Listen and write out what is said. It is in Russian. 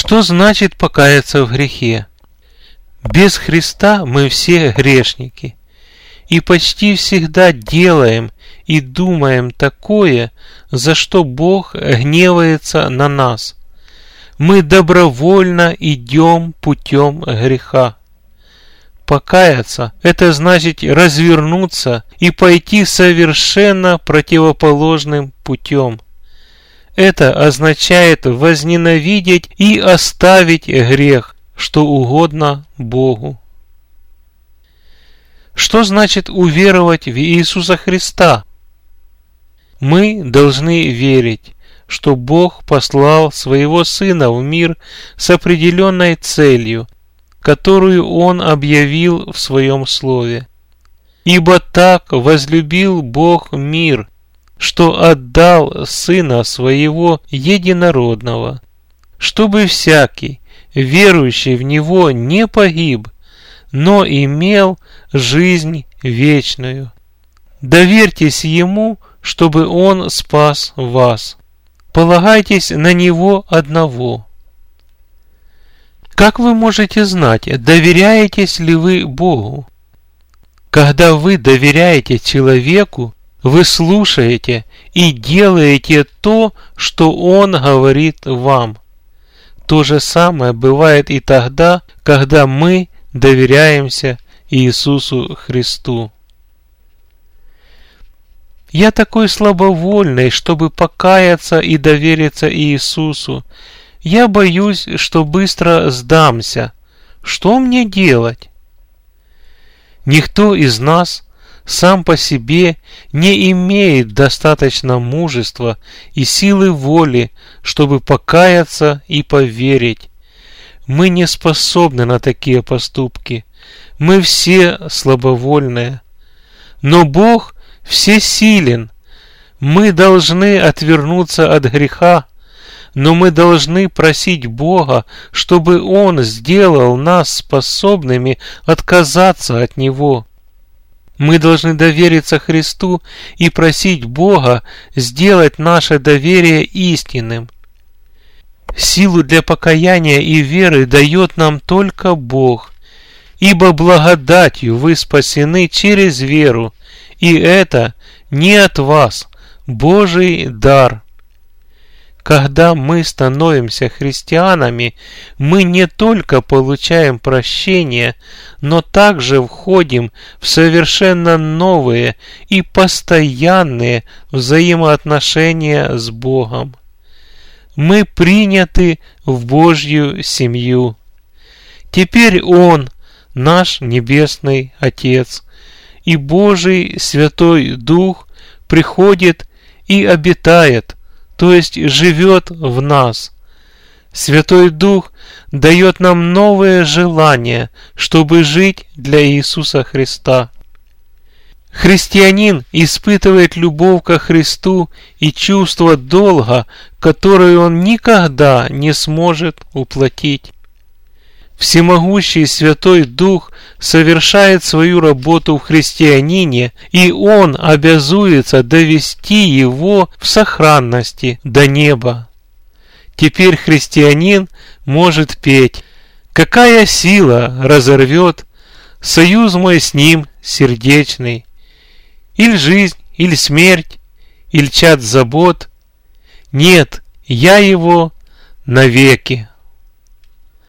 Что значит покаяться в грехе? Без Христа мы все грешники, и почти всегда делаем и думаем такое, за что Бог гневается на нас. Мы добровольно идем путем греха. Покаяться – это значит развернуться и пойти совершенно противоположным путем. Это означает возненавидеть и оставить грех, что угодно Богу. Что значит уверовать в Иисуса Христа? Мы должны верить, что Бог послал Своего Сына в мир с определенной целью, которую Он объявил в Своем Слове. «Ибо так возлюбил Бог мир, что отдал Сына Своего Единородного, чтобы всякий, верующий в Него, не погиб, но имел жизнь вечную. Доверьтесь Ему, чтобы Он спас вас. Полагайтесь на Него одного». Как вы можете знать, доверяетесь ли вы Богу? Когда вы доверяете человеку, вы слушаете и делаете то, что он говорит вам. То же самое бывает и тогда, когда мы доверяемся Иисусу Христу. Я такой слабовольный, чтобы покаяться и довериться Иисусу. Я боюсь, что быстро сдамся. Что мне делать? Никто из нас сам по себе не имеет достаточно мужества и силы воли, чтобы покаяться и поверить. Мы не способны на такие поступки. Мы все слабовольные. Но Бог всесилен. Мы должны отвернуться от греха, но мы должны просить Бога, чтобы Он сделал нас способными отказаться от Него. Мы должны довериться Христу и просить Бога сделать наше доверие истинным. Силу для покаяния и веры дает нам только Бог, ибо благодатью вы спасены через веру, и это не от вас, Божий дар. Когда мы становимся христианами, мы не только получаем прощение, но также входим в совершенно новые и постоянные взаимоотношения с Богом. Мы приняты в Божью семью. Теперь Он, наш Небесный Отец, и Божий Святой Дух приходит и обитает, то есть живет в нас. Святой Дух дает нам новое желание, чтобы жить для Иисуса Христа. Христианин испытывает любовь ко Христу и чувство долга, которое он никогда не сможет уплатить. Всемогущий Святой Дух совершает свою работу в христианине, и он обязуется довести его в сохранности до неба. Теперь христианин может петь: «Какая сила разорвет союз мой с ним сердечный, или жизнь, или смерть, или чад забот? Нет, я его навеки».